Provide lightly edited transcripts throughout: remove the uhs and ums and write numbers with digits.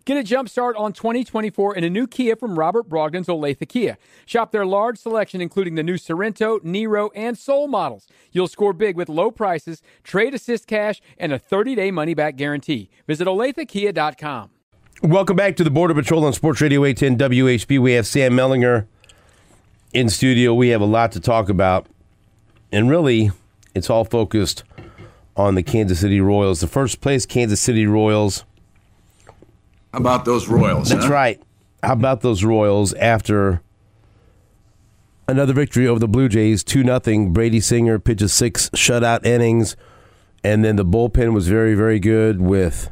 Get a jump start on 2024 in a new Kia from Robert Brogdon's Olathe Kia. Shop their large selection, including the new Sorrento, Nero, and Soul models. You'll score big with low prices, trade assist cash, and a 30-day money-back guarantee. Visit OlatheKia.com. Welcome back to the Border Patrol on Sports Radio 810 WHB. We have Sam Mellinger in studio. We have a lot to talk about, and really, it's all focused on the Kansas City Royals. The first place Kansas City Royals. How about those Royals? That's right. How about those Royals after another victory over the Blue Jays, 2-0. Brady Singer pitches 6 shutout innings, and then the bullpen was very, very good with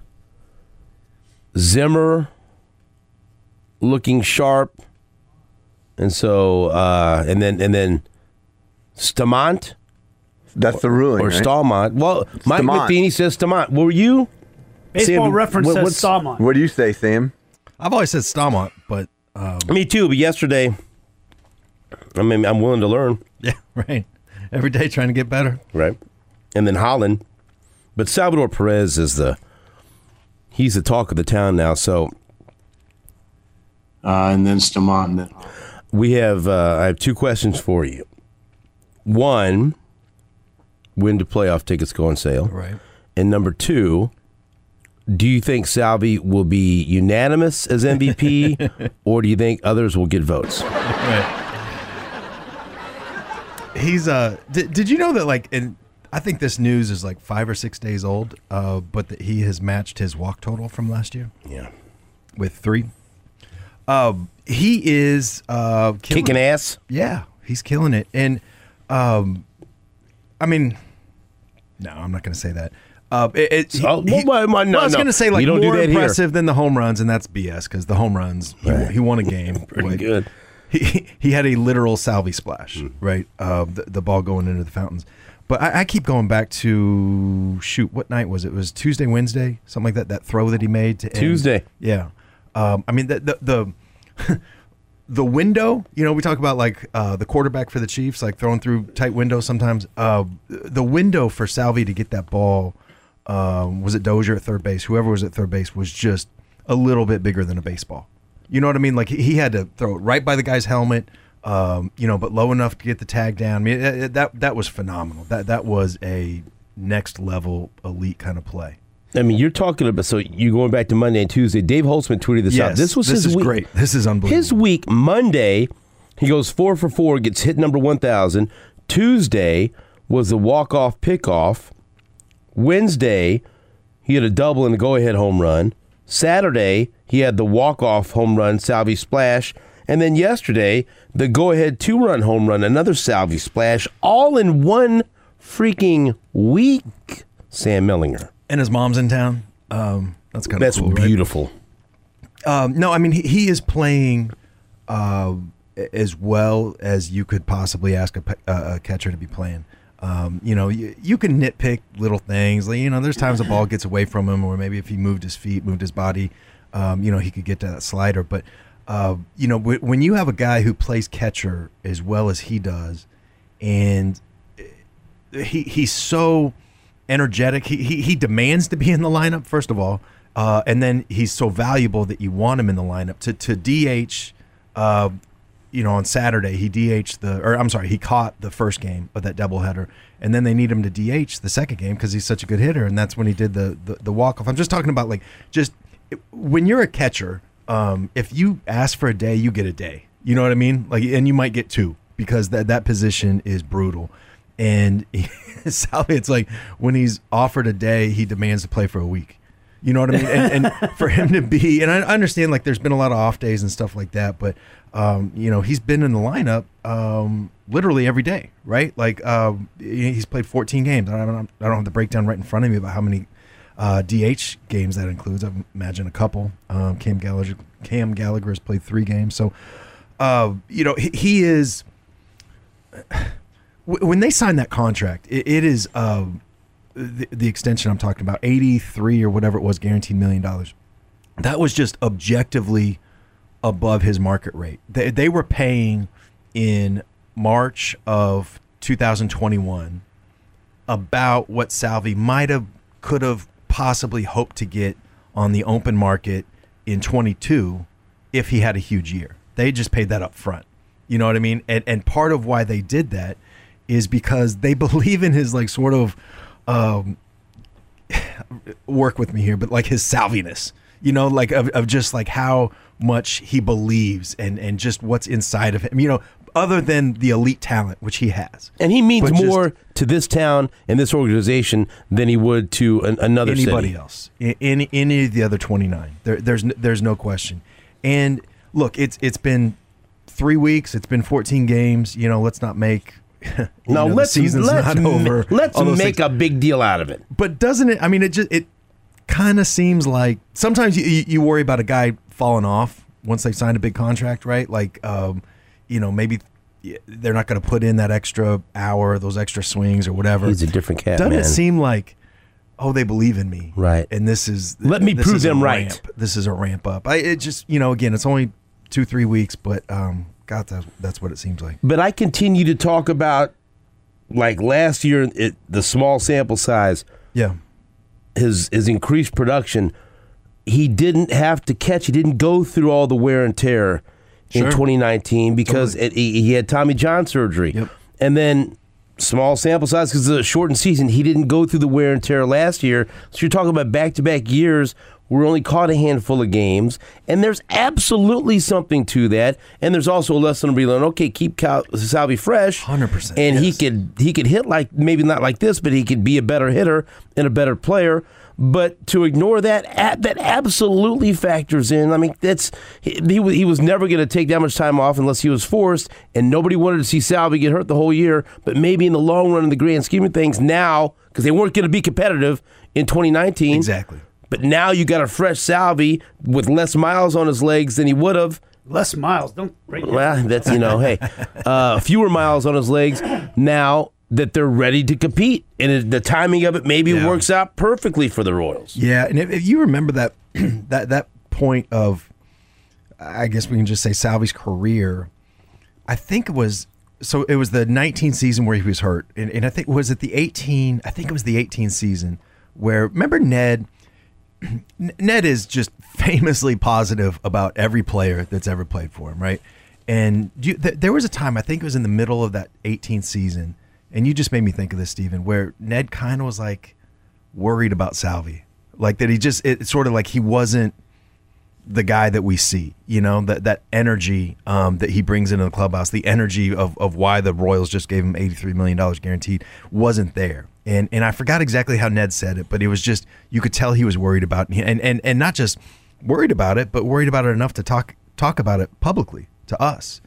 Zimmer looking sharp, and so and then Stamont. That's the ruling, or right? Stallmont. Well, Mike Matheny says Stamont. Were you? Baseball Sam, Reference says Stallmont. What do you say, Sam? I've always said Stallmont, but me too. But yesterday, I mean, I'm willing to learn. Yeah, right. Every day trying to get better. Right. And then Holland, but Salvador Perez is he's the talk of the town now. So, and then Stamont. We have I have 2 questions for you. One, when do playoff tickets go on sale? Right. And number 2, do you think Salvi will be unanimous as MVP, or do you think others will get votes? Right. He's Did you know that I think this news is 5 or 6 days old, but that he has matched his walk total from last year? Yeah. With 3. He is kicking ass. Yeah, he's killing it, and I mean, no, I'm not going to say that. I was going to say more impressive than the home runs, and that's BS because the home runs he won a game. Pretty good. He had a literal Salvi splash, right? The ball going into the fountains. But I keep going back to what night was it? It was Tuesday, Wednesday, something like that. That throw that he made to end. Tuesday. Yeah. I mean the window. You know, we talk about the quarterback for the Chiefs, throwing through tight windows sometimes. The window for Salvi to get that ball. Was it Dozier at third base? Whoever was at third base was just a little bit bigger than a baseball. You know what I mean? He had to throw it right by the guy's helmet, but low enough to get the tag down. I mean, that was phenomenal. That was a next level elite kind of play. I mean, you're talking about, so you're going back to Monday and Tuesday. Dave Holtzman tweeted this out. This is week. Great. This is unbelievable. His week, Monday, he goes 4 for 4, gets hit number 1,000. Tuesday was the walk-off pickoff. Wednesday, he had a double and a go-ahead home run. Saturday, he had the walk-off home run, Salvi splash. And then yesterday, the go-ahead 2-run home run, another Salvi splash, all in one freaking week, Sam Mellinger. And his mom's in town. That's kind of cool, That's beautiful. Right? No, I mean, he is playing as well as you could possibly ask a catcher to be playing. You can nitpick little things. There's times the ball gets away from him, or maybe if he moved his feet, moved his body, he could get to that slider. But, when you have a guy who plays catcher as well as he does, and he's so energetic, he demands to be in the lineup, first of all, and then he's so valuable that you want him in the lineup. To DH, on Saturday, he caught the first game of that doubleheader, and then they need him to DH the second game because he's such a good hitter, and that's when he did the walk-off. I'm just talking about when you're a catcher, if you ask for a day, you get a day. You know what I mean? And you might get 2 because that position is brutal. And Salvi, it's when he's offered a day, he demands to play for a week. You know what I mean? And for him to be, and I understand there's been a lot of off days and stuff like that, but he's been in the lineup literally every day, right? He's played 14 games. I don't have the breakdown right in front of me about how many DH games that includes. I imagine a couple. Cam Gallagher has played 3 games. So, he is. When they signed that contract, it is the extension I'm talking about, 83 or whatever it was, guaranteed $1 million. That was just objectively above his market rate. They were paying in March of 2021 about what Salvi could have possibly hoped to get on the open market in 22 if he had a huge year. They just paid that up front. You know what I mean? And part of why they did that is because they believe in his like sort of work with me here, but like his salviness, you know, like of just like how much he believes and just what's inside of him, you know, other than the elite talent, which he has. And he means But more to this town and this organization than he would to another anybody city. else, any of the other 29. There's no question. And look, it's been 3 weeks. It's been 14 games. You know, let's not make the season's not over. Let's make a big deal out of it. But doesn't it? I mean, it kind of seems like sometimes you worry about a guy falling off once they've signed a big contract, right? Like, you know, maybe they're not going to put in that extra hour, those extra swings or whatever. He's a different cat, Doesn't man. it seem like, oh, they believe in me, Right? And this is Let me this prove is a them right. ramp. This is a ramp up. It just, you know, again, it's only 2-3 weeks, but God, that's what it seems like. But I continue to talk about, like last year, the small sample size, Yeah. his increased production. He didn't have to catch. He didn't go through all the wear and tear in Sure. 2019 because he had Tommy John surgery. Yep. And then small sample size because of the shortened season. He didn't go through the wear and tear last year. So you're talking about back-to-back years. We're only caught a handful of games, and there's absolutely something to that. And there's also a lesson to be learned. Okay, keep Salvi fresh, 100%, and yes. he could hit like maybe not like this, but he could be a better hitter and a better player. But to ignore that absolutely factors in. I mean, he was never going to take that much time off unless he was forced, and nobody wanted to see Salvi get hurt the whole year. But maybe in the long run, in the grand scheme of things, now because they weren't going to be competitive in 2019, Exactly. But now you got a fresh Salvi with less miles on his legs than he would have. Less miles. Don't break it. Well, that's, hey, fewer miles on his legs now that they're ready to compete. And the timing of it maybe works out perfectly for the Royals. Yeah, and if you remember that that point of, I guess we can just say Salvi's career, I think it was the 19 season where he was hurt, and I think was it the 18? I think it was the 18 season where remember Ned. Ned is just famously positive about every player that's ever played for him, right? And there was a time, I think it was in the middle of that 18th season, and you just made me think of this, Steven, where Ned kind of was like worried about Salvi. Like that it's sort of like he wasn't the guy that we see, you know, that energy that he brings into the clubhouse, the energy of why the Royals just gave him $83 million guaranteed wasn't there. And I forgot exactly how Ned said it, but it was just, you could tell he was worried about it. And not just worried about it, but worried about it enough to talk about it publicly to us.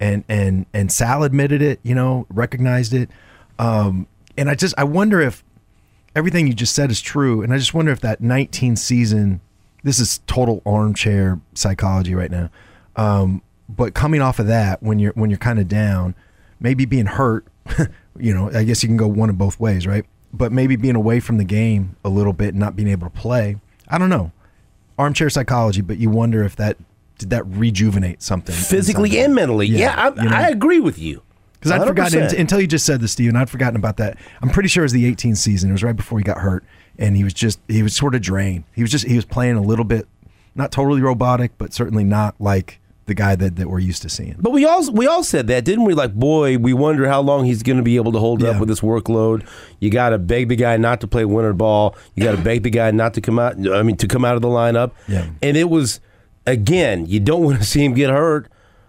And Sal admitted it, you know, recognized it. And I wonder if everything you just said is true. And I just wonder if that 19 season, this is total armchair psychology right now. But coming off of that, when you're kind of down, maybe being hurt, you know, I guess you can go one of both ways, right? But maybe being away from the game a little bit and not being able to play. I don't know. Armchair psychology, but you wonder if did that rejuvenate something Physically and mentally. Yeah, I agree with you. Because I'd forgotten, until you just said this, Steven, I'd forgotten about that. I'm pretty sure it was the 18th season. It was right before he got hurt, and he was sort of drained. He was playing a little bit, not totally robotic, but certainly not like the guy that we're used to seeing. But we all said that, didn't we? Like, boy, we wonder how long he's going to be able to hold up with this workload. You got to beg the guy not to play winter ball. You got to beg the guy not to come out. To come out of the lineup. Yeah. And it was, again, you don't want to see him get hurt,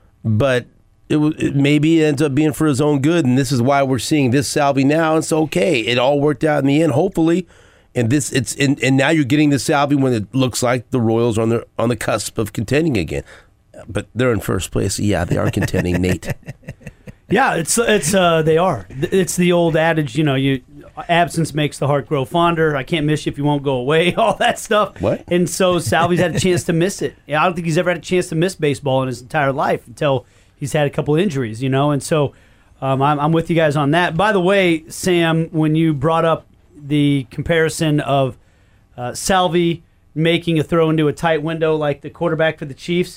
but it maybe ends up being for his own good. And this is why we're seeing this Salvi now. It's okay. It all worked out in the end, hopefully. And and now you're getting the Salvi when it looks like the Royals are on the cusp of contending again. But they're in first place. Yeah, they are contending, Nate. Yeah, they are. It's the old adage, you know, absence makes the heart grow fonder. I can't miss you if you won't go away. All that stuff. What? And so Salvi's had a chance to miss it. I don't think he's ever had a chance to miss baseball in his entire life until he's had a couple injuries, you know. And so I'm with you guys on that. By the way, Sam, when you brought up the comparison of Salvi making a throw into a tight window like the quarterback for the Chiefs.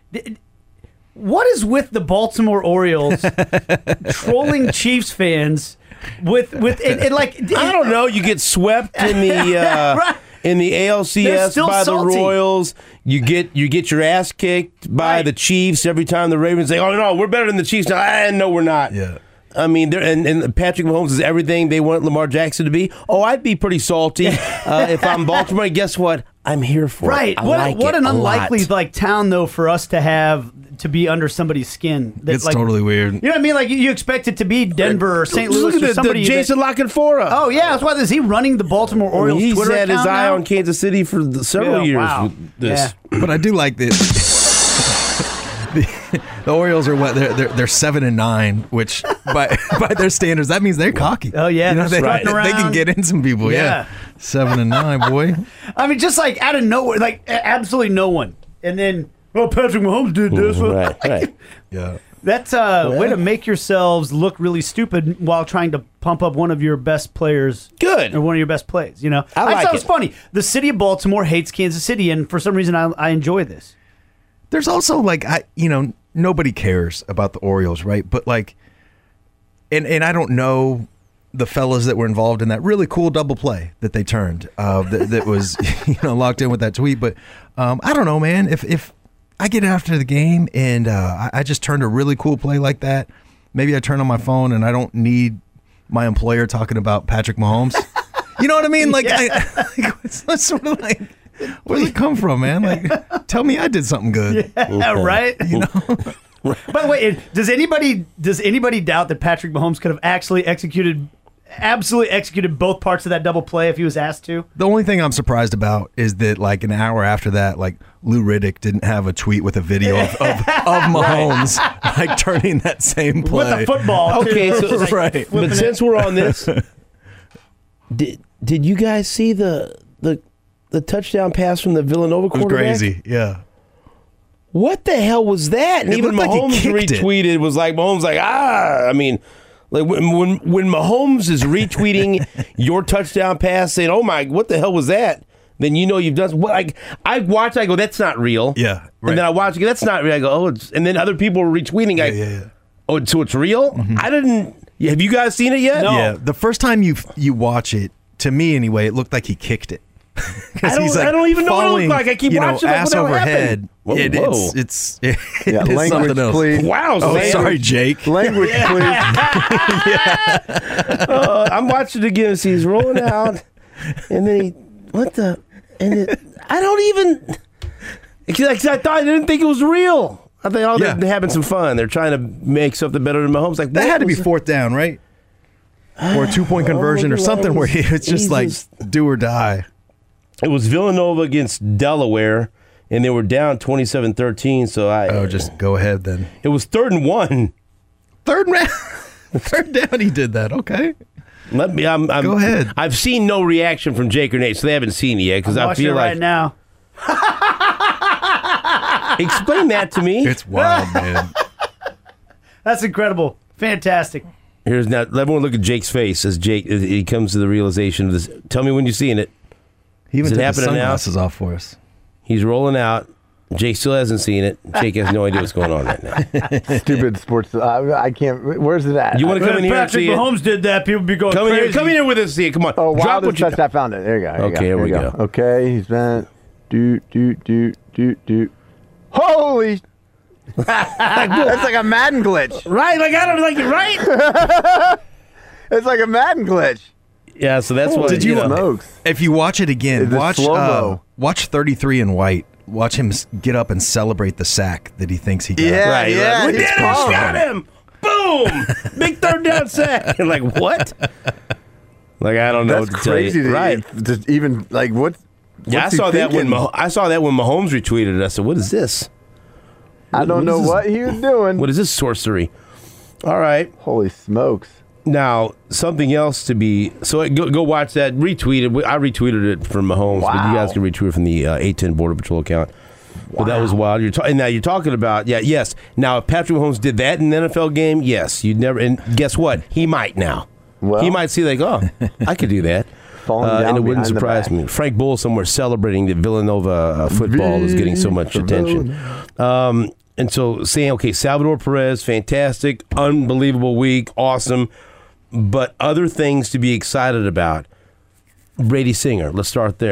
What is with the Baltimore Orioles trolling Chiefs fans with like I don't know. You get swept in the In the They're ALCS still by salty. the Royals, you get your ass kicked by Right. the Chiefs every time the Ravens say, "Oh no, we're better than the Chiefs now." No, we're not. Yeah. I mean, and Patrick Mahomes is everything they want Lamar Jackson to be. Oh, I'd be pretty salty if I'm Baltimore. Guess what? I'm here for Right. it. I What, like what it an a unlikely lot. town though for us to have to be under somebody's skin. That, It's totally weird. You know what I mean? Like you expect it to be Denver or St. Louis Look or at somebody. the Jason Lockenfora. Oh yeah, that's why is he running the Baltimore Orioles He's Twitter had his account eye now? on Kansas City for several Yeah, years wow. with this. Yeah. But I do like this. The Orioles are what they're 7-9, which by their standards that means they're cocky. Oh, yeah, they're they, strutting they can around. get in some people. Yeah. Yeah, 7-9, boy. I mean, just like out of nowhere, like absolutely no one, and then Patrick Mahomes did this. Right. Yeah. That's a way to make yourselves look really stupid while trying to pump up one of your best players. Good. Or one of your best plays, you know? I like thought it was it. funny. The city of Baltimore hates Kansas City, and for some reason I enjoy this. There's also like nobody cares about the Orioles, right? But like, and I don't know the fellas that were involved in that really cool double play that they turned that was locked in with that tweet. But I don't know, man. If I get after the game and I just turned a really cool play like that, maybe I turn on my phone and I don't need my employer talking about Patrick Mahomes. You know what I mean? Like, it's sort of like, where does it come from, man? Like, tell me I did something good. Yeah, right? You know. By the way, does anybody doubt that Patrick Mahomes could have actually absolutely executed both parts of that double play if he was asked to? The only thing I'm surprised about is that like an hour after that, like Lou Riddick didn't have a tweet with a video of Mahomes like turning that same play. With the football, Okay, too. so Like, right. flipping But it. since we're on this, did you guys see the touchdown pass from the Villanova It was quarterback? crazy. Yeah. What the hell was that? And It even looked like he Mahomes kicked it. retweeted was like Mahomes like I mean, like when Mahomes is retweeting your touchdown pass saying, "Oh my, what the hell was that?" Then you know you've done what. Like I watch, I go, "That's not real." Yeah, right. And then I watch, I go, "That's not real." I go, "Oh," it's, and then other people are retweeting. Like, Yeah. "Oh, so it's real?" I didn't. Have you guys seen it yet? No. Yeah. The first time you watch it, to me anyway, it looked like he kicked it. 'Cause I don't even know what it looked falling, like. I keep watching, like, ass what the hell overhead. happened? Whoa, It's Yeah, it is language, something else. please. Wow. Oh, man. sorry, Jake. Language, please. I'm watching it again and see he's rolling out, and then I don't even. Because I didn't think it was real. I thought they're having some fun. They're trying to make something better than Mahomes. Like That what had to be was- fourth down, right? Or a 2-point conversion or something where it's just like do or die. It was Villanova against Delaware, and they were down 27-13. So Oh, just go ahead then. it was 3rd and 1. Third down, he did that. Okay. Let me. Go ahead. I've seen no reaction from Jake or Nate, so they haven't seen it yet. Because I Watching feel it right like now. explain that to me. It's wild, man. That's incredible. Fantastic. Here's now. Everyone look at Jake's face as Jake he comes to the realization of this. Tell me when you're seeing it. He even Is it took his happening now? sunglasses off for us. He's rolling out. Jake still hasn't seen it. Jake has no idea what's going on right now. Stupid sports. I can't. Where's it at? You want to come in here and Patrick see it? Mahomes did that. People be going Come in crazy. here. Come in here with us. See it. Come on. Oh, Drop Wilder's what you touch. I found it. There you go. Okay, here we go. Okay, he's been. Holy. That's like a Madden glitch. Right. Like I don't like it. Right. It's like a Madden glitch. Yeah. So that's what. Did you- know. Smokes. If you watch it again, The watch slow-mo. watch 33 in white. Watch him get up and celebrate the sack that he thinks he got. Yeah. Right. yeah, Like, we he's did it. We pumped. got him. Boom. Big 3rd down sack. You're like what? Like I don't know That's what to crazy. tell you. Right. To even like what? Yeah, I saw that when Mahomes retweeted it. I said, "What is this? I don't what know is this? what he was doing. What is this sorcery?" All right. Holy smokes! Now, something else to be... So go watch that. Retweet it. I retweeted it from Mahomes, but you Wow. guys can retweet it from the 810 Border Patrol account. But that was wild. And now you're talking about... Yeah, yes. Now, if Patrick Mahomes did that in an NFL game, yes. You'd never... And guess what? He might now. Well- he might see like, oh, I could do that. Falling down and it wouldn't behind the surprise back. me. Frank Bull somewhere celebrating that Villanova football is getting so much attention. And so saying, okay, Salvador Perez, fantastic, unbelievable week, awesome. But other things to be excited about. Brady Singer, let's start there.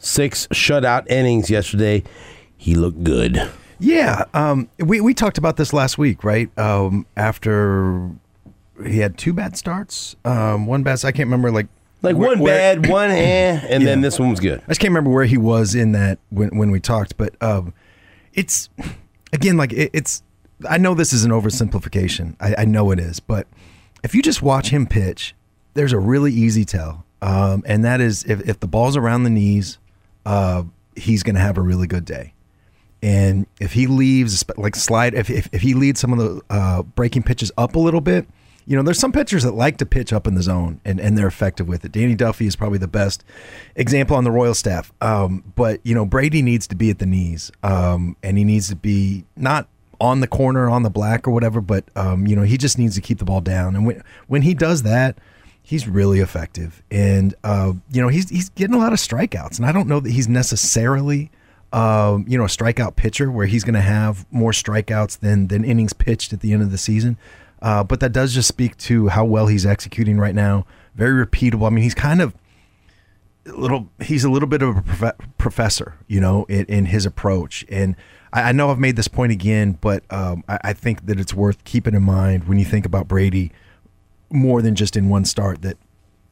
6 shutout innings yesterday. He looked good. Yeah, we talked about this last week, right? After he had 2 bad starts, one bad. I can't remember Like one bad, one and then this one was good. I just can't remember where he was in that when we talked, but it's again like it's. I know this is an oversimplification. I know it is, but if you just watch him pitch, there's a really easy tell, and that is if the ball's around the knees, he's going to have a really good day. And if he leaves, like slide, if he leads some of the breaking pitches up a little bit, there's some pitchers that like to pitch up in the zone, and they're effective with it. Danny Duffy is probably the best example on the Royal staff. But Brady needs to be at the knees, and he needs to be not on the corner, on the black or whatever, but he just needs to keep the ball down. And when he does that, he's really effective. And he's getting a lot of strikeouts, and I don't know that he's necessarily a strikeout pitcher where he's going to have more strikeouts than innings pitched at the end of the season. But that does just speak to how well he's executing right now. Very repeatable. I mean, he's kind of he's a little bit of a professor, in his approach. And I know I've made this point again, but I think that it's worth keeping in mind when you think about Brady more than just in one start that,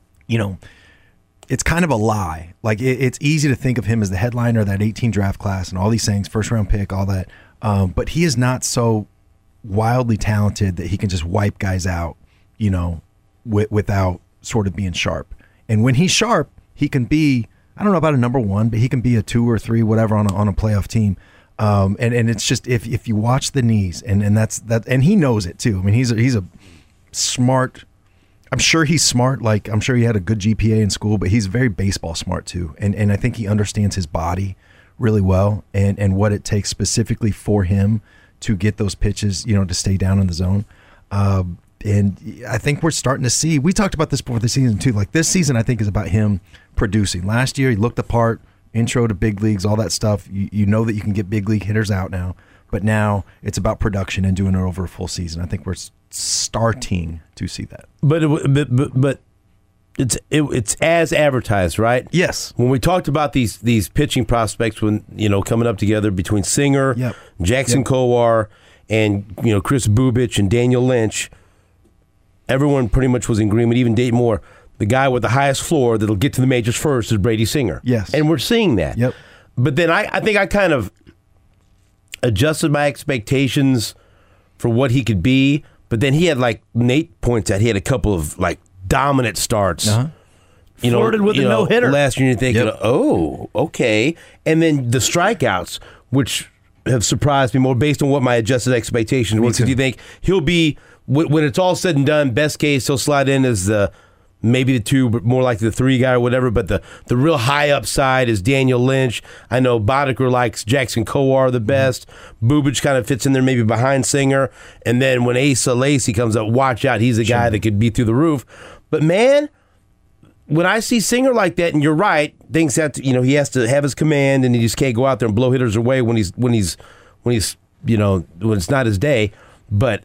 it's kind of a lie. Like it's easy to think of him as the headliner of that 18 draft class and all these things, first round pick, all that. But he is not so wildly talented that he can just wipe guys out, without sort of being sharp. And when he's sharp, he can be, I don't know about a number 1, but he can be a 2 or 3, whatever on a playoff team. And it's just, if you watch the knees and that's that, and he knows it too. I mean, he's a smart, I'm sure he's smart. Like I'm sure he had a good GPA in school, but he's very baseball smart too. And I think he understands his body really well and what it takes specifically for him to get those pitches, to stay down in the zone. And I think we're starting to see, we talked about this before the season too. Like this season, I think is about him producing. Last year, he looked the part, intro to big leagues, all that stuff. You know that you can get big league hitters out now, but now it's about production and doing it over a full season. I think we're starting to see that. But it's as advertised, right? Yes. When we talked about these pitching prospects, when coming up together between Singer, Jackson Kowar, and Chris Bubich and Daniel Lynch, everyone pretty much was in agreement. Even Dayton Moore, the guy with the highest floor that'll get to the majors first is Brady Singer. Yes, and we're seeing that. Yep. But then I think I kind of adjusted my expectations for what he could be. But then he had, like Nate points out, he had a couple of like dominant starts. Uh-huh. Flirted with a no-hitter. Last year, you're thinking, oh, okay. And then the strikeouts, which have surprised me more based on what my adjusted expectations were. Because you think he'll be, when it's all said and done, best case, he'll slide in as maybe the 2, but more like the 3 guy or whatever. But the real high upside is Daniel Lynch. I know Boddicker likes Jackson Kowar the best. Bubich kind of fits in there maybe behind Singer. And then when Asa Lacy comes up, watch out. He's a guy that could be through the roof. But, man, when I see Singer like that, and you're right, things have to, he has to have his command, and he just can't go out there and blow hitters away when it's not his day. But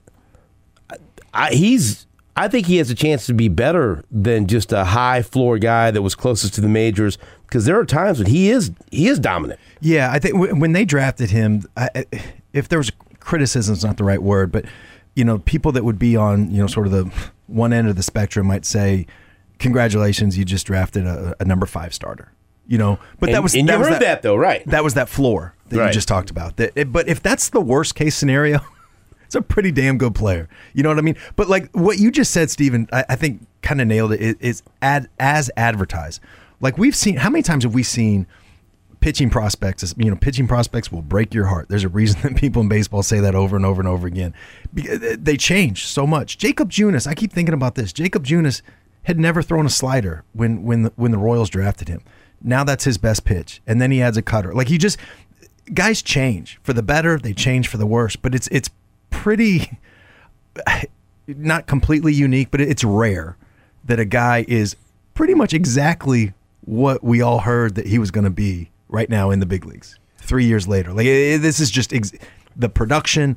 I think he has a chance to be better than just a high floor guy that was closest to the majors, because there are times when he is dominant. Yeah, I think when they drafted him, if there was criticism, is not the right word, but people that would be on sort of the one end of the spectrum might say, "Congratulations, you just drafted a number 5 starter." But that was that though, right? That was that floor that you just talked about. But if that's the worst case scenario. It's a pretty damn good player. You know what I mean? But like what you just said, Steven, I think kind of nailed it, is as advertised. Like we've seen, how many times have we seen pitching prospects? Pitching prospects will break your heart. There's a reason that people in baseball say that over and over and over again. They change so much. Jacob Junis, I keep thinking about this. Jacob Junis had never thrown a slider when the Royals drafted him. Now that's his best pitch. And then he adds a cutter. Like guys change for the better, they change for the worse. But it's pretty, not completely unique, but it's rare that a guy is pretty much exactly what we all heard that he was going to be right now in the big leagues 3 years later. Like this is just the production,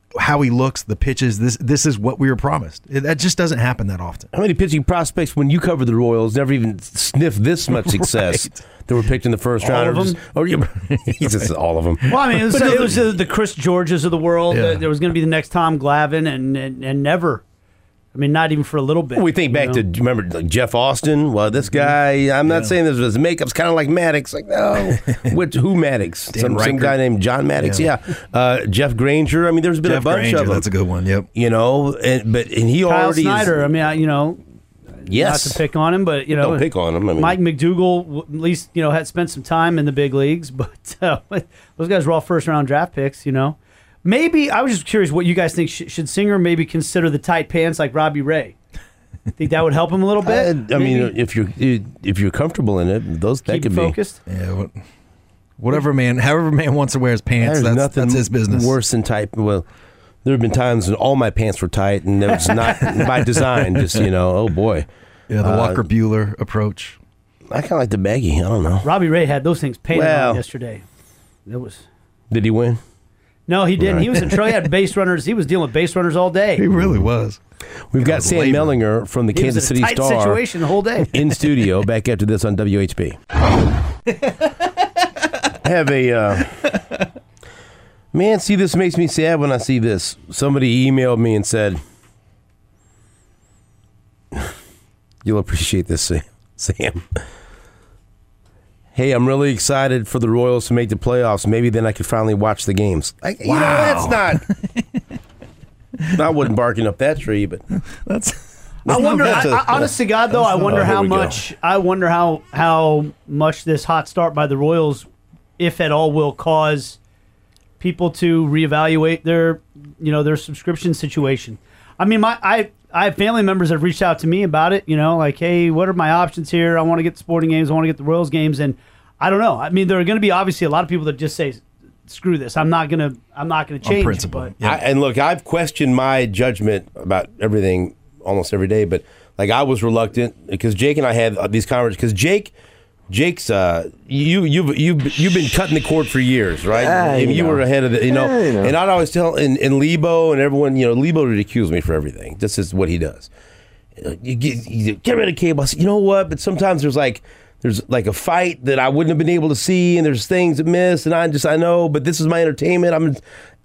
how he looks, the pitches. This is what we were promised. That just doesn't hapen that often. How many pitching prospects, when you covered the Royals, never even sniffed this much success that were picked in the first round? All of them? Oh, yeah, he's just all of them. Well, I mean, it was the Chris Georges of the world. Yeah. There was going to be the next Tom Glavine, and never. I mean, not even for a little bit. We think back to, remember, like Jeff Austin? Well, this guy, I'm not saying this was makeup's kind of like Maddox. Like, no. Who Maddox? Some guy named John Maddox? Yeah. Jeff Granger. I mean, there's been Jeff a bunch Granger, of them. that's a good one. Yep. You know, and he Kyle already Snyder. is. I mean, Yes. not to pick on him, but, Don't pick on him. I mean, Mike McDougal at least, had spent some time in the big leagues, but those guys were all first-round draft picks, Maybe, I was just curious what you guys think. Should Singer maybe consider the tight pants like Robbie Ray? Think that would help him a little bit? I mean, if you're comfortable in it, that Keep could focused? be. Yeah. However man wants to wear his pants, There's that's nothing his business. worse than tight. Well, there have been times when all my pants were tight, and it was not by design. Just oh boy. Yeah, the Walker Buehler approach. I kind of like the baggy. I don't know. Robbie Ray had those things painted Well. on yesterday. Did he win? No, he didn't. He was in trouble. He had base runners. He was dealing with base runners all day. He really was. We've got Sam labor. Mellinger from the He was Kansas in a City tight Star situation the whole day. in studio. Back after this on WHB. I have a man. See, this makes me sad when I see this. Somebody emailed me and said, "You'll appreciate this, Sam. Hey, I'm really excited for the Royals to make the playoffs. Maybe then I could finally watch the games." That's not. I wasn't barking up that tree, but I wonder. Honest to God, though, I wonder how here we go. much. I wonder how much this hot start by the Royals, if at all, will cause people to reevaluate their subscription situation. I mean, I have family members that have reached out to me about it. Like, hey, what are my options here? I want to get the sporting games. I want to get the Royals games, and I don't know. I mean, there are going to be obviously a lot of people that just say, "Screw this! I'm not gonna change." principle. But Yeah. and look, I've questioned my judgment about everything almost every day, but like I was reluctant because Jake and I had these conversations. Because Jake's you've been cutting the cord for years, right? And you were ahead of the, And I'd always tell in Lebo and everyone, Lebo would accuse me for everything. This is what he does. You get rid of cable. I said, you know what? But sometimes there's like a fight that I wouldn't have been able to see, and there's things that miss, and I know, but this is my entertainment.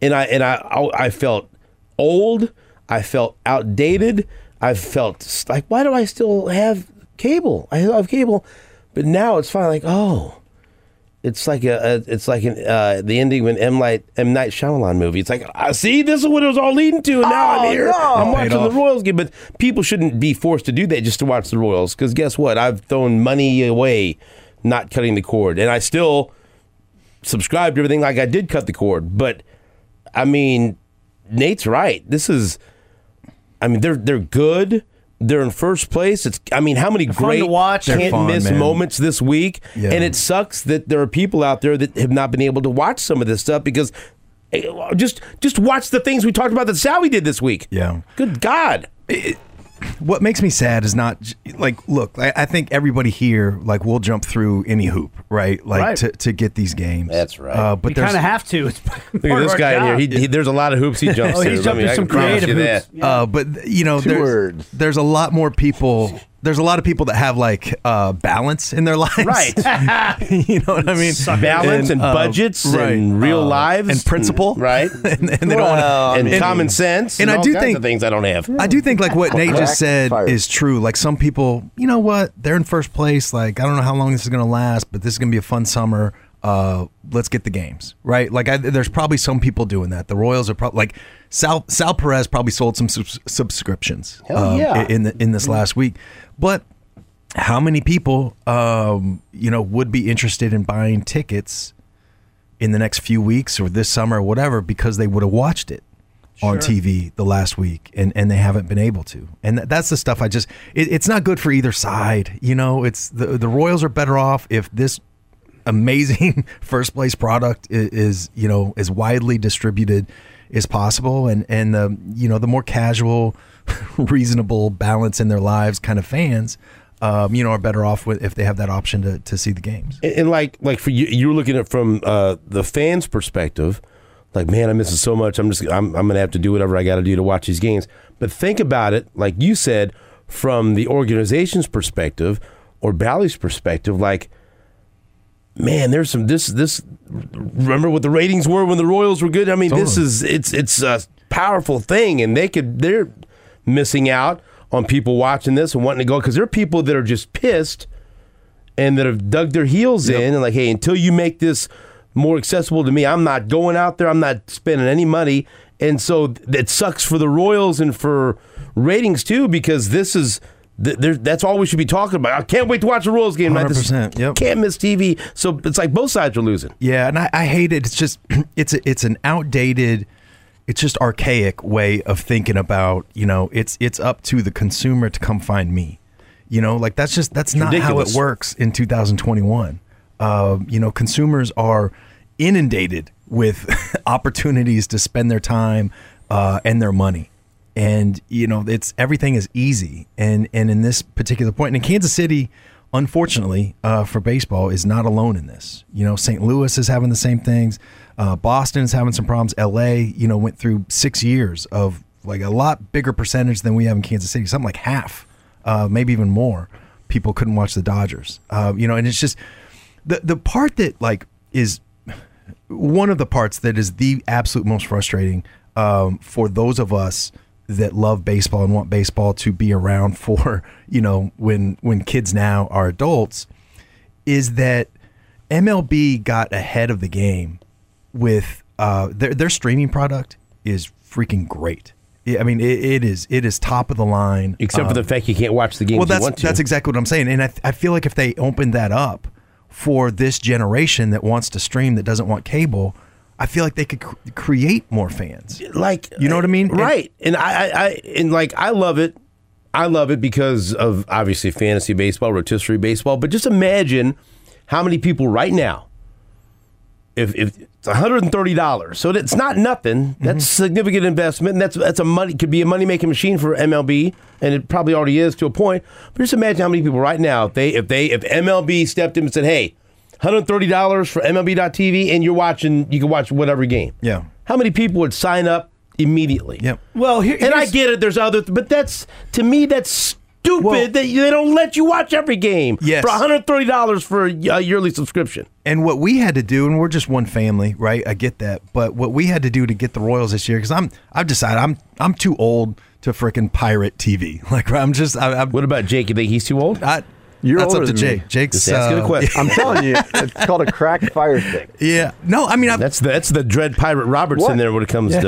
I felt old. I felt outdated. I felt like, why do I still have cable? I have cable, but now it's finally like, oh, it's like the ending of an M. Night Shyamalan movie. It's like, I see, this is what it was all leading to, and now I'm here. I'm watching the Royals game, but people shouldn't be forced to do that just to watch the Royals, because guess what? I've thrown money away not cutting the cord, and I still subscribe to everything like I did cut the cord. But I mean, Nate's right. They're good. They're in first place. How many great to watch. can't miss moments this week? Yeah. And it sucks that there are people out there that have not been able to watch some of this stuff because just watch the things we talked about that Sally did this week. Yeah. Good God. What makes me sad is not like, look, I think everybody here, like, will jump through any hoop, right? Like, Right. To get these games. That's right. But you kind of have to. It's Look at this guy in here. There's a lot of hoops he jumps through. he's jumping I some can promise creative you hoops. that. But Two words. there's a lot more people. There's a lot of people that have like balance in their lives, Right. You know what I mean? Balance and budgets and real lives and principle, right? and they don't and common sense and I all do kinds think of things I don't have. I do think like what Nate just said Backfired. is true. Like, some people, you know what? They're in first place. Like, I don't know how long this is going to last, but this is going to be a fun summer. Let's get the games, right? Like, there's probably some people doing that. The Royals are probably like Sal Perez probably sold some subscriptions Hell yeah. in this last week. But how many people would be interested in buying tickets in the next few weeks or this summer or whatever because they would have watched it on TV the last week and they haven't been able to. And that's the stuff it's not good for either side. It's the Royals are better off if this amazing first place product is as widely distributed as possible, and the more casual, reasonable, balance in their lives kind of fans are better off if they have that option to see the games. And like for you, you're looking at it from the fans' perspective. like, man, I miss it so much. I'm gonna have to do whatever I got to do to watch these games. But think about it, like you said, from the organization's perspective or Bally's perspective, like, man, there's some this. Remember what the ratings were when the Royals were good? I mean, Totally. it's a powerful thing, and they're missing out on people watching this and wanting to go, because there are people that are just pissed and that have dug their heels in and like, hey, until you make this more accessible to me, I'm not going out there. I'm not spending any money. And so it sucks for the Royals and for ratings too, because this is that's all we should be talking about. I can't wait to watch the Royals game. 100%, yep. Can't miss TV. So it's like both sides are losing. Yeah, and I hate it. It's just it's an outdated, it's just archaic way of thinking about, it's up to the consumer to come find me. Like that's not ridiculous. how it works in 2021. Consumers are inundated with opportunities to spend their time and their money. And, everything is easy. And in this particular point, and Kansas City, unfortunately, for baseball, is not alone in this. St. Louis is having the same things. Boston is having some problems. LA, went through 6 years of like a lot bigger percentage than we have in Kansas City, something like half, maybe even more. People couldn't watch the Dodgers. And it's just the part that like is one of the parts that is the absolute most frustrating for those of us that love baseball and want baseball to be around for, when kids now are adults, is that MLB got ahead of the game with their streaming product is freaking great. I mean, it is top of the line. Except for the fact you can't watch the games you want to. That's exactly what I'm saying. And I feel like if they opened that up for this generation that wants to stream, that doesn't want cable, I feel like they could create more fans. Like, you know what I mean? Right. And I love it. I love it because of obviously fantasy baseball, rotisserie baseball. But just imagine how many people right now, if it's $130, so it's not nothing. That's significant investment, and that's could be a money making machine for MLB, and it probably already is to a point. But just imagine how many people right now, if MLB stepped in and said, hey, $130 for MLB.TV, and you can watch whatever game. Yeah. How many people would sign up immediately? Yep. Well, and I get it. There's other, but to me that's stupid that they don't let you watch every game Yes. for $130 for a yearly subscription. And what we had to do, and we're just one family, right? I get that, but what we had to do to get the Royals this year, because I've decided I'm too old to frickin' pirate TV. Like I'm. What about Jake? You think he's too old? You're That's up older to than me. Jake. Jake's Just asking a question. I'm telling you, it's called a cracked fire stick. Yeah. No, I mean, That's the Dread Pirate Robertson What? there when it comes to.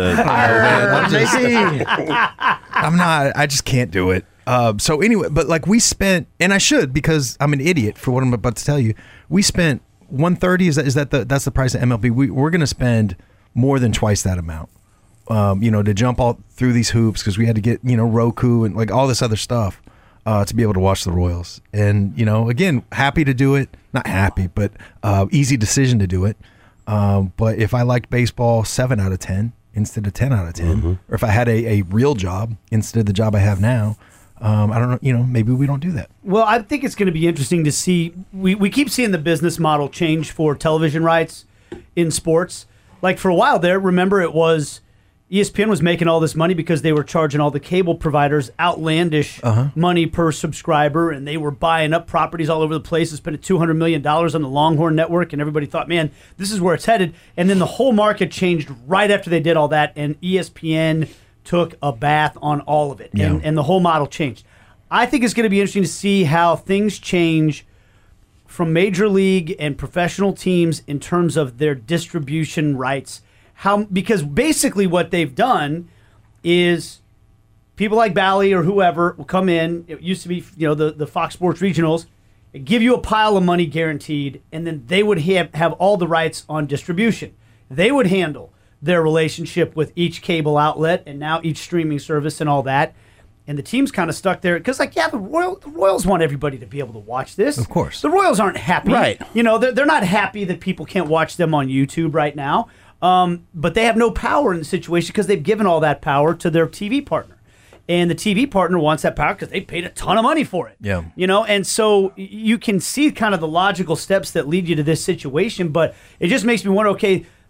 I'm not. I just can't do it. So anyway, but like we spent, and I should because I'm an idiot for what I'm about to tell you. We spent $130. That's the price of MLB. We're going to spend more than twice that amount. To jump all through these hoops because we had to get Roku and like all this other stuff to be able to watch the Royals. And again, happy to do it. Not happy, but easy decision to do it. But if I liked baseball 7 out of 10 instead of 10 out of 10, or if I had a real job instead of the job I have now, I don't know, maybe we don't do that. Well, I think it's going to be interesting to see. We keep seeing the business model change for television rights in sports. Like for a while there, remember it was ESPN was making all this money because they were charging all the cable providers outlandish money per subscriber, and they were buying up properties all over the place and spending $200 million on the Longhorn Network, and everybody thought, man, this is where it's headed. And then the whole market changed right after they did all that, and ESPN took a bath on all of it, and the whole model changed. I think it's going to be interesting to see how things change from major league and professional teams in terms of their distribution rights. Because basically what they've done is people like Bally or whoever will come in. It used to be the Fox Sports Regionals, give you a pile of money guaranteed, and then they would have all the rights on distribution. They would handle their relationship with each cable outlet and now each streaming service and all that. And the team's kind of stuck there because, the Royals want everybody to be able to watch this. Of course. The Royals aren't happy. Right. They're not happy that people can't watch them on YouTube right now. But they have no power in the situation because they've given all that power to their TV partner. And the TV partner wants that power because they paid a ton of money for it. Yeah. And so you can see kind of the logical steps that lead you to this situation. But it just makes me wonder, okay,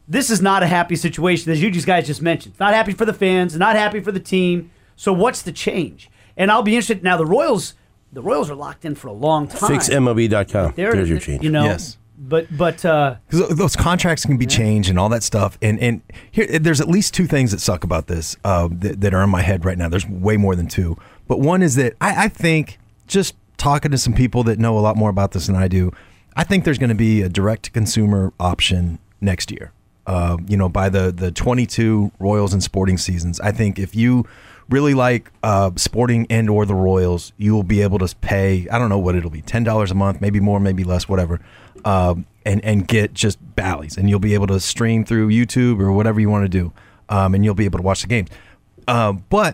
this is not a happy situation, as you guys just mentioned. It's not happy for the fans, not happy for the team. So what's the change? And I'll be interested. Now, the Royals are locked in for a long time. FixMLB.com. There's your change. Yes. But because those contracts can be changed and all that stuff. And here, there's at least two things that suck about this that are in my head right now. There's way more than two. But one is that I think, just talking to some people that know a lot more about this than I do, I think there's going to be a direct-to-consumer option next year. By the 22 Royals and Sporting seasons. I think if you really like Sporting and or the Royals, you will be able to pay, I don't know what it'll be, $10 a month, maybe more, maybe less, whatever, and get just Bally's. And you'll be able to stream through YouTube or whatever you want to do, and you'll be able to watch the games. But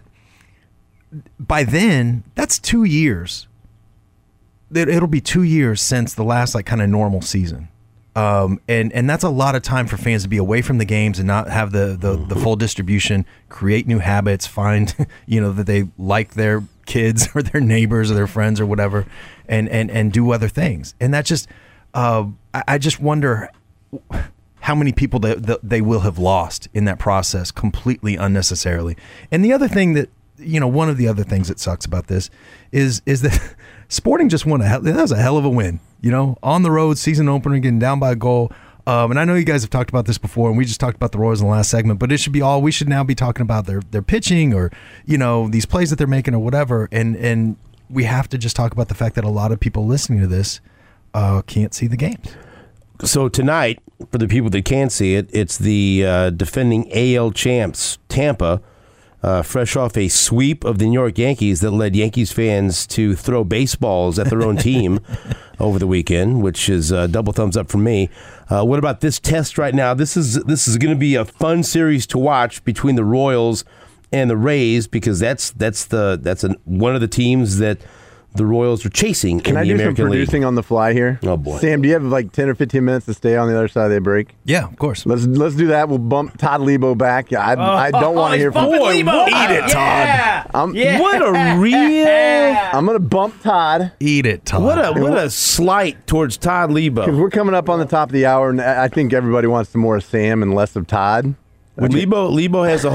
by then, that's 2 years. It'll be 2 years since the last kind of normal season. And that's a lot of time for fans to be away from the games and not have the full distribution, create new habits, find, that they like their kids or their neighbors or their friends or whatever, and do other things. And that just, I just wonder how many people they will have lost in that process completely unnecessarily. And the other thing that, one of the other things that sucks about this is that Sporting just won that was a hell of a win. On the road, season opener, getting down by a goal. And I know you guys have talked about this before, and we just talked about the Royals in the last segment, but we should now be talking about their pitching or, these plays that they're making or whatever. And we have to just talk about the fact that a lot of people listening to this can't see the games. So tonight, for the people that can see it, it's the defending AL champs, Tampa, fresh off a sweep of the New York Yankees that led Yankees fans to throw baseballs at their own team over the weekend, which is double thumbs up from me. What about this test right now? This is going to be a fun series to watch between the Royals and the Rays, because that's one of the teams that the Royals are chasing. Can I do some producing on the fly here? Oh boy, Sam, do you have 10 or 15 minutes to stay on the other side of the break? Yeah, of course. Let's do that. We'll bump Todd Lebo back. I don't want to hear from Boy, eat it, Todd. What a real! I'm gonna bump Todd. Eat it, Todd. What a slight towards Todd Lebo. Because we're coming up on the top of the hour, and I think everybody wants some more of Sam and less of Todd. Lebo has a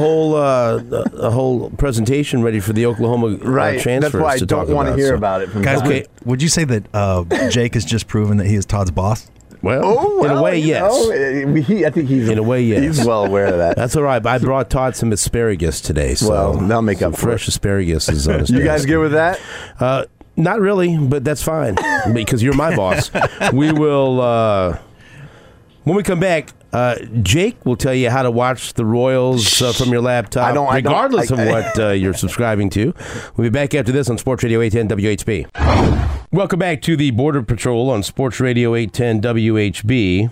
whole presentation ready for the Oklahoma transfers. That's why I don't want to hear about it from guys. Todd. Would you say that Jake has just proven that he is Todd's boss? Well, in a way, yes. I think he's in a way, yes. He's well aware of that. That's all right. I brought Todd some asparagus today, so that'll make up for fresh it. Asparagus is on his You guys good with that? Not really, but that's fine because you're my boss. We will when we come back. Jake will tell you how to watch the Royals from your laptop, regardless of what you're subscribing to. We'll be back after this on Sports Radio 810 WHB. Welcome back to the Border Patrol on Sports Radio 810 WHB.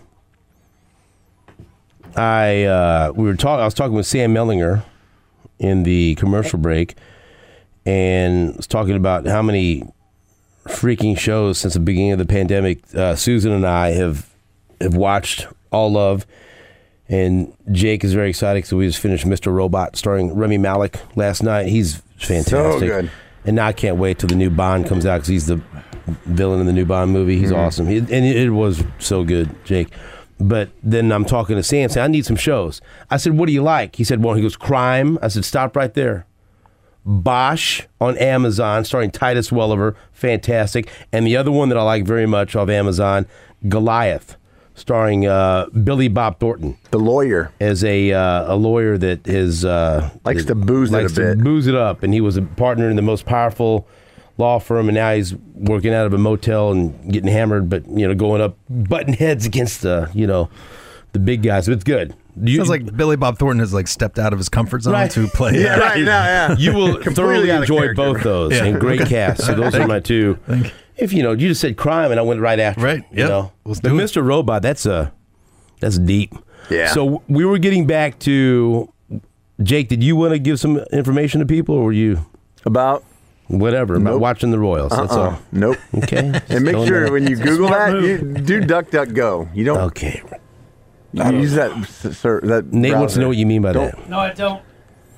I was talking with Sam Mellinger in the commercial break, and was talking about how many freaking shows since the beginning of the pandemic Susan and I have watched all of, and Jake is very excited because we just finished Mr. Robot starring Rami Malek last night. He's fantastic. So good. And now I can't wait till the new Bond comes out because he's the villain in the new Bond movie. He's awesome. It was so good, Jake. But then I'm talking to Sam, saying, I need some shows. I said, what do you like? He said, he goes, Crime. I said, stop right there. Bosch on Amazon, starring Titus Welliver, fantastic. And the other one that I like very much off Amazon, Goliath, starring Billy Bob Thornton, the lawyer, as a lawyer that is likes to booze it up, and he was a partner in the most powerful law firm, and now he's working out of a motel and getting hammered, but going up, butting heads against the big guys. So it's good. Sounds like Billy Bob Thornton has stepped out of his comfort zone to play. Yeah, right now, yeah. You will thoroughly enjoy both those, and great cast. So those are my two. If you just said Crime, and I went right after. Right. Yeah. Mr. Robot, that's deep. Yeah. So we were getting back to Jake. Did you want to give some information to people, or were you about whatever about watching the Royals? That's all. Nope. Okay. And make sure when you Google that, you do DuckDuckGo. You don't. Okay. You use that. Sir, that Nate browser. wants to know what you mean by that. No, I don't.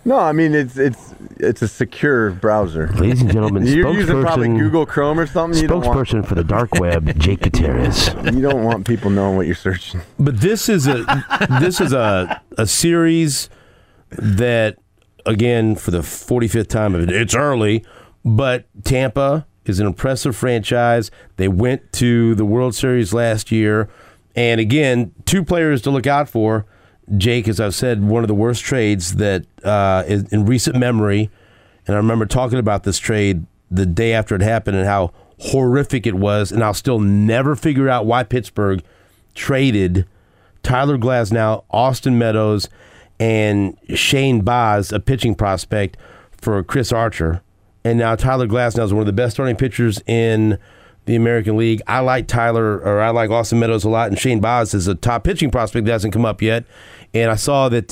No, I mean it's a secure browser. Ladies and gentlemen, You're using probably Google Chrome or something. You don't want, spokesperson for the dark web, Jake Gutierrez. you don't want people knowing what you're searching. But this is a series that, again, for the 45th time, it's early, but Tampa is an impressive franchise. They went to the World Series last year, and again, two players to look out for. Jake, as I've said, one of the worst trades that is in recent memory, and I remember talking about this trade the day after it happened and how horrific it was, and I'll still never figure out why Pittsburgh traded Tyler Glasnow, Austin Meadows, and Shane Baz, a pitching prospect, for Chris Archer. And now Tyler Glasnow is one of the best starting pitchers in the American League. I like Austin Meadows a lot, and Shane Baz is a top pitching prospect that hasn't come up yet. And I saw that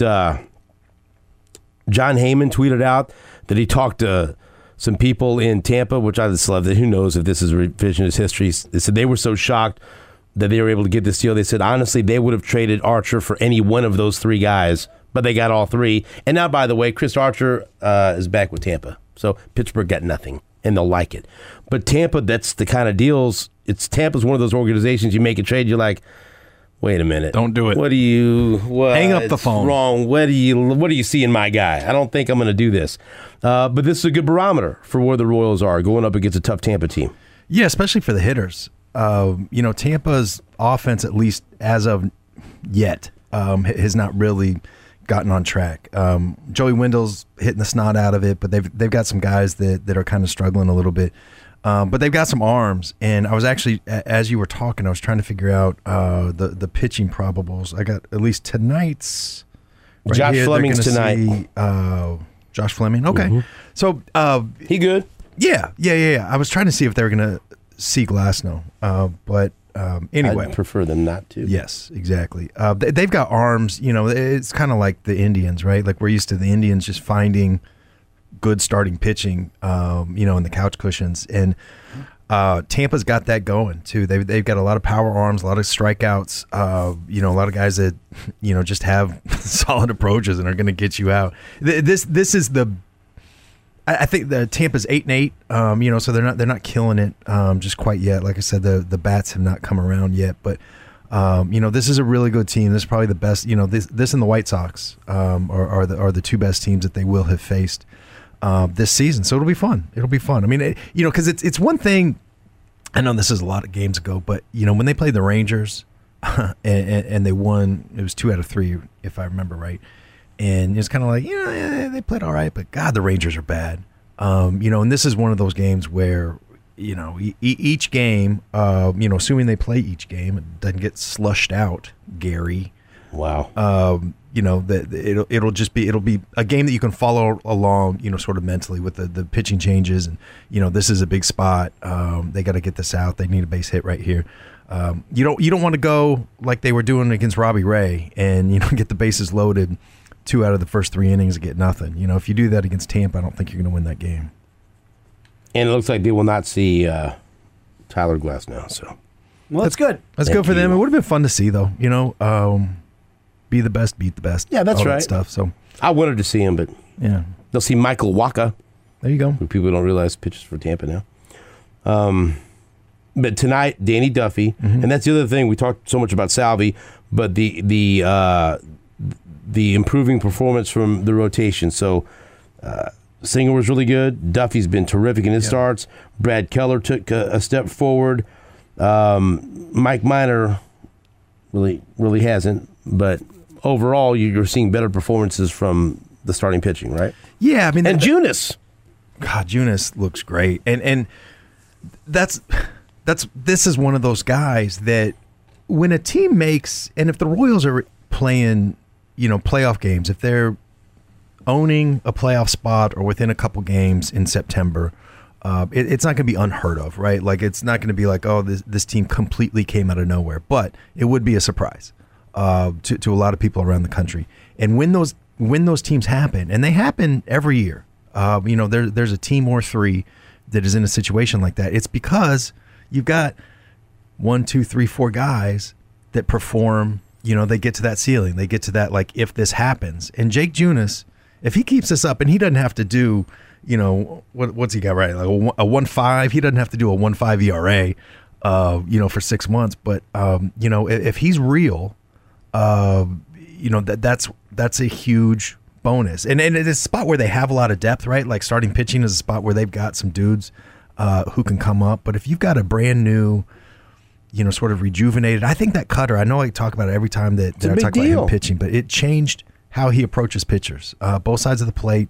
John Heyman tweeted out that he talked to some people in Tampa, which I just love. That who knows if this is revisionist history. They said they were so shocked that they were able to get this deal. They said, honestly, they would have traded Archer for any one of those three guys, but they got all three. And now, by the way, Chris Archer is back with Tampa. So Pittsburgh got nothing, and they'll like it. But Tampa, that's the kind of deals. Tampa's one of those organizations you make a trade, you're like, wait a minute. Don't do it. Hang up the phone. Wrong. What do you see in my guy? I don't think I'm going to do this. But this is a good barometer for where the Royals are going up against a tough Tampa team. Yeah, especially for the hitters. Tampa's offense, at least as of yet, has not really gotten on track. Joey Wendell's hitting the snot out of it, but they've got some guys that are kind of struggling a little bit. But they've got some arms, and I was actually, as you were talking, I was trying to figure out the pitching probables. I got at least tonight's. Right Josh here, Fleming's tonight. See, Josh Fleming. Okay, Mm-hmm. so He good? Yeah. I was trying to see if they were going to see Glasnow, but anyway, I'd prefer them not to. yes, exactly. They've got arms. It's kind of like the Indians, right? Like we're used to the Indians just finding good starting pitching, in the couch cushions, and Tampa's got that going too. They've got a lot of power arms, a lot of strikeouts. A lot of guys that just have solid approaches and are going to get you out. This is the. I think the Tampa's 8-8. So they're not killing it just quite yet. Like I said, the bats have not come around yet, but. This is a really good team. This is probably the best. This and the White Sox are the two best teams that they will have faced this season. So it'll be fun. I mean, because it's one thing. I know this is a lot of games ago, but when they played the Rangers and they won, it was 2 out of 3, if I remember right. And it's kind of like they played all right, but God, the Rangers are bad. And this is one of those games where. Each game, assuming they play each game, it doesn't get slushed out, Gary. Wow. It'll be a game that you can follow along, sort of mentally with the pitching changes, and this is a big spot. They got to get this out. They need a base hit right here. You don't want to go like they were doing against Robbie Ray and get the bases loaded 2 out of the first 3 innings and get nothing. If you do that against Tampa, I don't think you're going to win that game. And it looks like they will not see Tyler Glasnow. So, Well, that's good. That's good for them. It would have been fun to see, though. Be the best, beat the best. Yeah, that's all right. That stuff. So I wanted to see him, but yeah, they'll see Michael Wacha, there you go. who people don't realize pitches for Tampa now. But tonight, Danny Duffy, and that's the other thing. We talked so much about Salvi, but the improving performance from the rotation. So. Singer was really good. Duffy's been terrific in his starts. Brad Keller took a step forward. Mike Minor really hasn't. But overall, you're seeing better performances from the starting pitching, right? Yeah, I mean, and Junis. God, Junis looks great, and this is one of those guys that when a team makes, and if the Royals are playing, playoff games, if they're owning a playoff spot or within a couple games in September, it's not going to be unheard of, right? Like it's not going to be like, oh, this team completely came out of nowhere, but it would be a surprise to a lot of people around the country. And when those teams happen, and they happen every year, there's a team or 3 that is in a situation like that. It's because you've got 1, 2, 3, 4 guys that perform. They get to that ceiling. They get to that, like, if this happens. And Jake Junis If he keeps this up, and he doesn't have to do, what's he got right? Like a 1.5. He doesn't have to do a 1.5 ERA, for 6 months. But if he's real, that's a huge bonus. And it's a spot where they have a lot of depth, right? Like starting pitching is a spot where they've got some dudes who can come up. But if you've got a brand new, sort of rejuvenated, I think that Cutter, I know I talk about it every time that I talk about him pitching, but it changed how he approaches pitchers, both sides of the plate.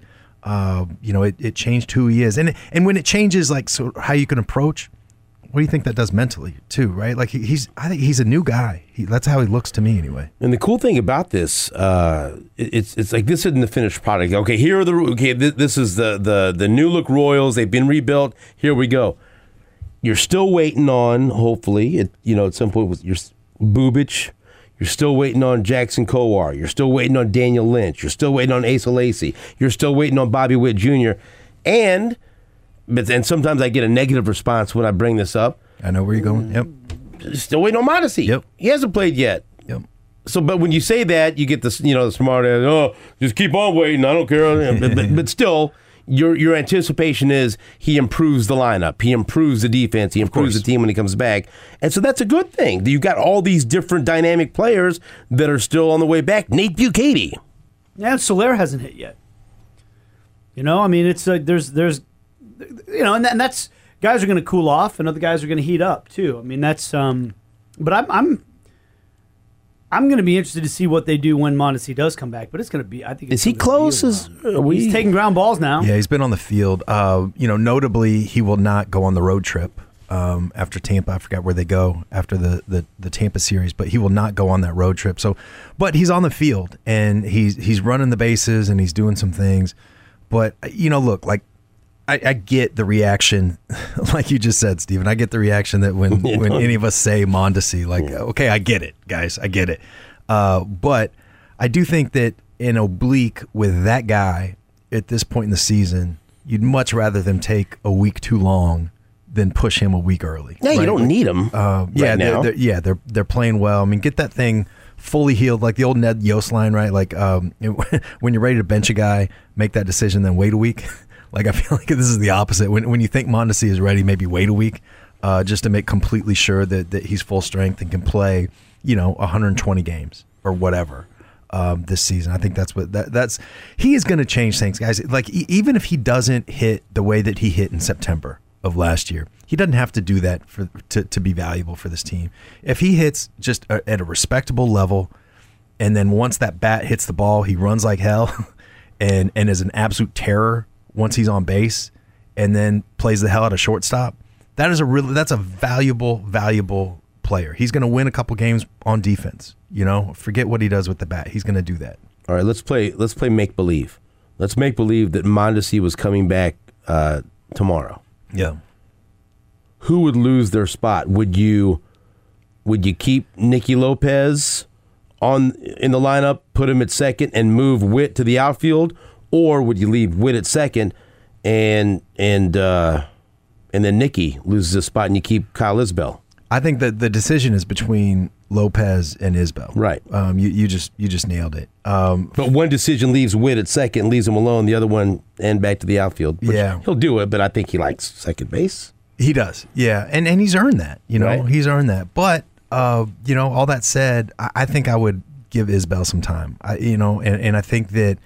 It changed who he is. And when it changes, like, so how you can approach, what do you think that does mentally too, right? Like I think he's a new guy. That's how he looks to me anyway. And the cool thing about this, it's like this isn't the finished product. Okay, this is the new look Royals. They've been rebuilt. Here we go. You're still waiting on, hopefully, at some point with your Bubic. You're still waiting on Jackson Kowar. You're still waiting on Daniel Lynch. You're still waiting on Asa Lacy. You're still waiting on Bobby Witt Jr. And sometimes I get a negative response when I bring this up. I know where you're going. Yep. Still waiting on Mondesi. Yep. He hasn't played yet. Yep. So, but when you say that, you get this, the smart ass, just keep on waiting. I don't care. but still, your anticipation is he improves the lineup. He improves the defense. He improves the team when he comes back. And so that's a good thing. You've got all these different dynamic players that are still on the way back. Nate Bukaty. Yeah, Soler hasn't hit yet. It's there's and that's guys are going to cool off, and other guys are going to heat up too. That's but I'm going to be interested to see what they do when Mondesi does come back. But it's going to be, I think. Is he close? He's taking ground balls now. Yeah, he's been on the field. Notably, he will not go on the road trip after Tampa. I forgot where they go after the Tampa series, but he will not go on that road trip. So, but he's on the field and he's running the bases and he's doing some things. But look, like. I get the reaction, like you just said, Steven. I get the reaction that when any of us say Mondesi, like, okay, I get it, guys, I get it. But I do think that in oblique with that guy at this point in the season, you'd much rather them take a week too long than push him a week early. Yeah, right? You don't need him. Now. They're playing well. Get that thing fully healed, like the old Ned Yost line, right? Like when you're ready to bench a guy, make that decision, then wait a week. Like, I feel like this is the opposite. When you think Mondesi is ready, maybe wait a week just to make completely sure that he's full strength and can play, 120 games or whatever this season. I think that's he is going to change things, guys. Like, even if he doesn't hit the way that he hit in September of last year, he doesn't have to do that to be valuable for this team. If he hits just at a respectable level, and then once that bat hits the ball, he runs like hell and is an absolute terror once he's on base, and then plays the hell out of shortstop, that's a valuable player. He's going to win a couple games on defense. Forget what he does with the bat. He's going to do that. All right, let's play make believe. Let's make believe that Mondesi was coming back tomorrow. Yeah. Who would lose their spot? Would you keep Nicky Lopez in the lineup, put him at second, and move Witt to the outfield? Or would you leave Witt at second and then Nicky loses his spot and you keep Kyle Isbell? I think that the decision is between Lopez and Isbell. Right. You just nailed it. But one decision leaves Witt at second and leaves him alone. The other one and back to the outfield. Yeah. He'll do it, but I think he likes second base. He does. Yeah. And he's earned that. Right. He's earned that. But all that said, I think I would give Isbell some time. And I think that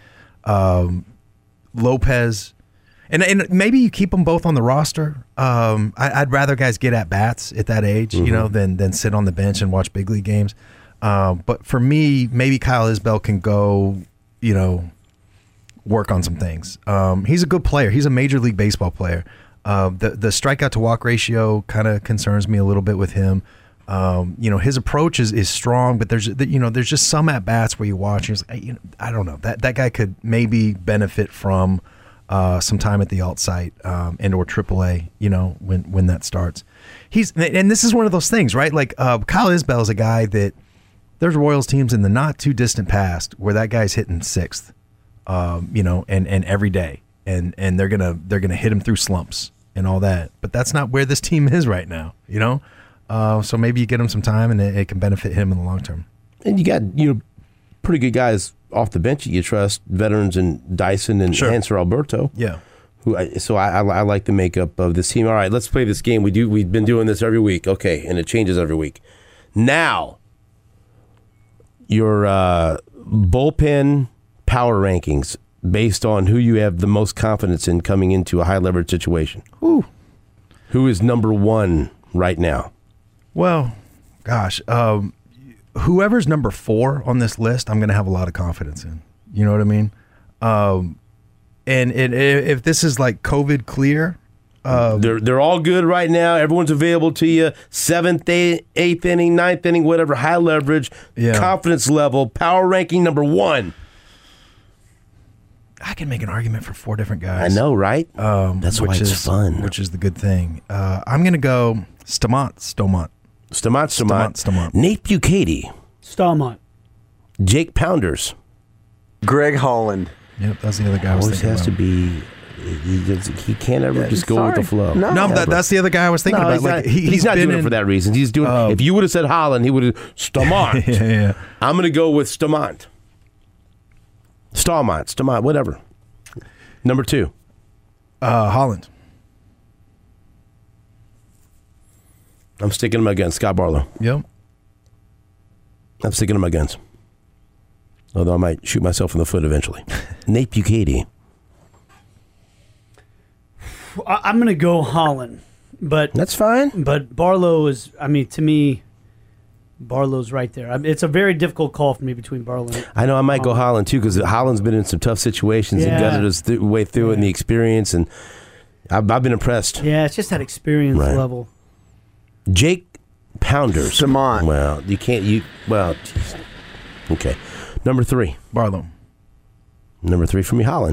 Lopez, and maybe you keep them both on the roster. I'd rather guys get at bats at that age, than sit on the bench and watch big league games. But for me, maybe Kyle Isbell can go, work on some things. He's a good player. He's a Major League Baseball player. The strikeout to walk ratio kind of concerns me a little bit with him. His approach is strong, but there's just some at bats where you watch and you're like, I don't know, that guy could maybe benefit from some time at the alt site and or AAA. When that starts, and this is one of those things, right? Like Kyle Isbell is a guy that there's Royals teams in the not too distant past where that guy's hitting sixth, and every day, and they're gonna hit him through slumps and all that, but that's not where this team is right now, So maybe you get him some time, and it can benefit him in the long term. And you got pretty good guys off the bench you trust veterans and Dyson and Sure. Hanser Alberto. Yeah. I like the makeup of this team. All right, let's play this game. We've been doing this every week. Okay, and it changes every week. Now, your bullpen power rankings based on who you have the most confidence in coming into a high leverage situation. Ooh. Who is number one right now? Well, gosh, whoever's number 4 on this list, I'm going to have a lot of confidence in. You know what I mean? And if this is like COVID clear, They're all good right now. Everyone's available to you. 7th, 8th inning, 9th inning, whatever. High leverage, Yeah. confidence level, power ranking number 1. I can make an argument for 4 different I guys. know, right? That's why which it's is fun. Which is the good thing. I'm going to go Stamont. Stamont. Nate Bukaty. Stallmont. Jake Pounders. Greg Holland. Yep, that's the other guy I was Always thinking has about. to be. He can't ever just go with the flow. No, Ever. that's the other guy I was thinking No, about. he's Like not, he's not been doing it in- for that reason. He's doing. If you would have said Holland, he would have Stamont. yeah. I'm going to go with Stamont. Stamont, whatever. Number 2. Holland. I'm sticking to my guns. Scott Barlow. Yep. I'm sticking to my guns. Although I might shoot myself in the foot eventually. Nate Bukaty. I'm going to go Holland, but That's fine. Barlow is. I mean, to me, Barlow's right there. It's a very difficult call for me between Barlow. And I know I might go Holland too because Holland's been in some tough situations and Yeah. gutted his way through it and the experience, and I've been impressed. Yeah, it's just that experience Right. level. Jake Pounders. Stamont. Well, you can't. Geez. Okay. Number 3. Barlow. Number 3 for me, Holland.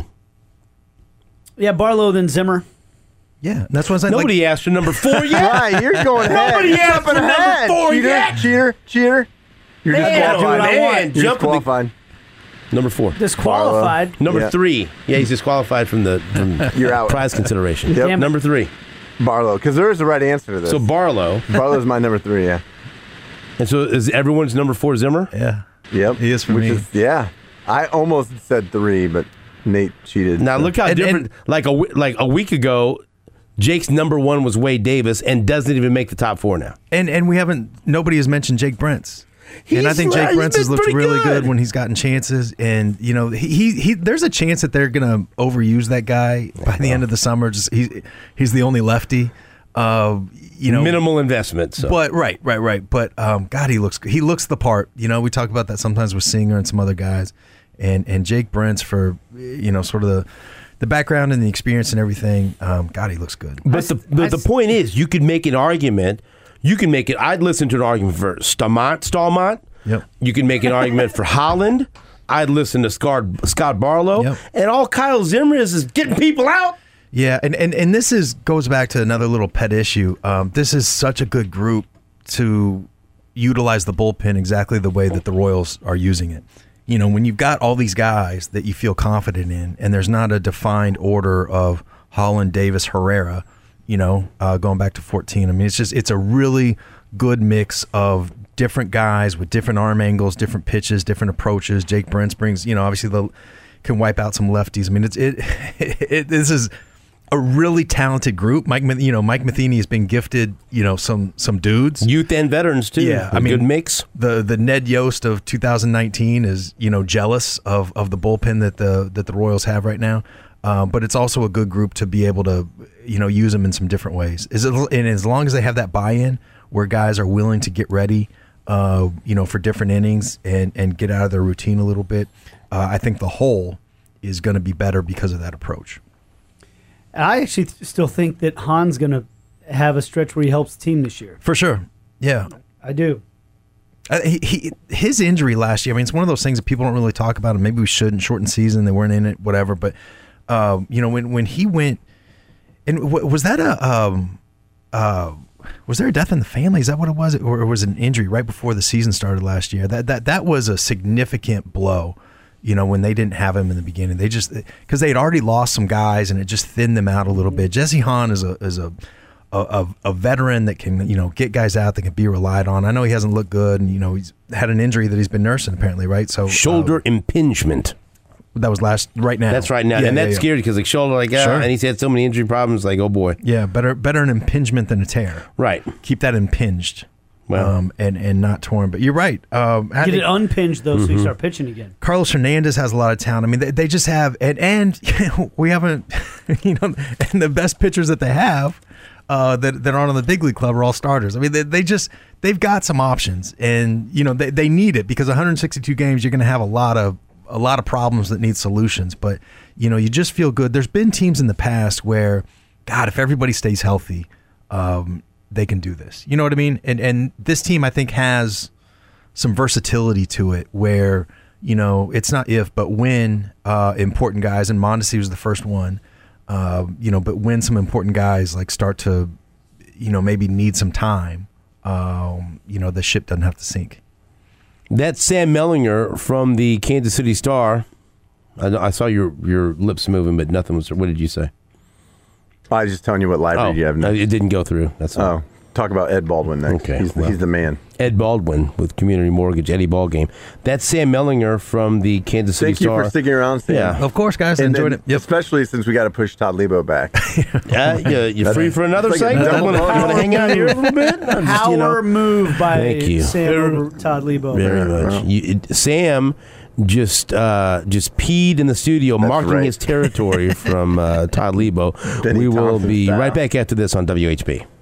Yeah, Barlow then Zimmer. Yeah, that's what I'm saying. Nobody asked for number 4 yet. Right, you're going ahead. Nobody You're asked for jumping number ahead. 4 cheater, yet. cheater. You're Man, disqualified. do what I want. You're Jump in the- disqualified. Number 4. Disqualified. Number Yeah. 3. Yeah, he's disqualified from You're out. prize consideration. Yep. Damn it. Number 3. Barlow, because there is the right answer to this. So Barlow. Barlow's my number 3, yeah. And so is everyone's number 4 Zimmer? Yeah. Yep. He is for Which me. Yeah. I almost said 3, but Nate cheated. Now so. look how And- different. Like a week ago, Jake's number 1 was Wade Davis and doesn't even make the top 4 now. And we haven't. Nobody has mentioned Jake Brentz. And I He's think Jake he's Brentz has been looked pretty really good. good when he's gotten chances. And you know, he there's a chance that they're gonna overuse that guy by the end of the summer. Just he's the only lefty. You know, Minimal investment. So. But right. But God, he looks the part. You know, we talk about that sometimes with Singer and some other guys, and Jake Brentz for sort of the background and the experience and everything. God, he looks good. But the point is, you could make an argument. I'd listen to an argument for Stallmont. Yep. You can make an argument for Holland. I'd listen to Scott Barlow. Yep. And all Kyle Zimmer is getting people out. Yeah, and this goes back to another little pet issue. This is such a good group to utilize the bullpen exactly the way that the Royals are using it. You know, when you've got all these guys that you feel confident in, and there's not a defined order of Holland, Davis, Herrera, going back to 14. I mean, it's a really good mix of different guys with different arm angles, different pitches, different approaches. Jake Brentz brings, obviously can wipe out some lefties. I mean, this is a really talented group. Mike Matheny has been gifted, some dudes. Youth and veterans, too. Yeah, A good mix. The Ned Yost of 2019 is, jealous of the bullpen that the Royals have right now. But it's also a good group to be able to, use them in some different ways. And as long as they have that buy-in where guys are willing to get ready, for different innings and get out of their routine a little bit, I think the whole is going to be better because of that approach. I actually still think that Han's going to have a stretch where he helps the team this year. For sure. Yeah. I do. His injury last year, I mean, it's one of those things that people don't really talk about, and maybe we shouldn't. Shortened season, they weren't in it, whatever. But, when he went, and was that was there a death in the family? Is that what it was? Or was it an injury right before the season started last year? That was a significant blow, when they didn't have him in the beginning. They just, because they had already lost some guys and it just thinned them out a little bit. Jesse Hahn is a veteran that can, get guys out that can be relied on. I know he hasn't looked good, and, had an injury that he's been nursing apparently, right? So Shoulder impingement. that was right now. That's right now, Yeah, and that's yeah. scary because like shoulder, Sure. and he's had so many injury problems. Like, oh boy, Yeah, better an impingement than a tear. right? Keep that impinged, Well. and not torn. But you're right. I Get think it unpinged though, so you start pitching again. Carlos Hernandez has a lot of talent. I mean, they just have, and we haven't, and the best pitchers that they have that aren't on the big league club are all starters. I mean, they've got some options, and they need it because 162 games, you're going to have a lot of problems that need solutions. But you just feel good. There's been teams in the past where, God, if everybody stays healthy, they can do this. You know what I mean? And this team, I think, has some versatility to it where, it's not if, but when important guys, and Mondesi was the first one, but when some important guys like start to, maybe need some time, the ship doesn't have to sink. That's Sam Mellinger from the Kansas City Star. I saw your lips moving, but nothing was. What did you say? I was just telling you what library you have next. It didn't go through. That's all. Oh, talk about Ed Baldwin next. Okay, He's the man. Ed Baldwin with Community Mortgage, Eddie Ballgame. That's Sam Mellinger from the Kansas City Thank you Star. for sticking around, Sam. Yeah. Of course, guys, I enjoyed it. Yep. Especially since we got to push Todd Lebo back. You free for another It's like a segment? You double want to hang out here a little bit? I'm just, Power move by Thank you. Sam over Todd Lebo. Very much. Sam just peed in the studio, marking right. his territory from Todd Lebo. Benny We will Thompson be style. right back after this on WHB.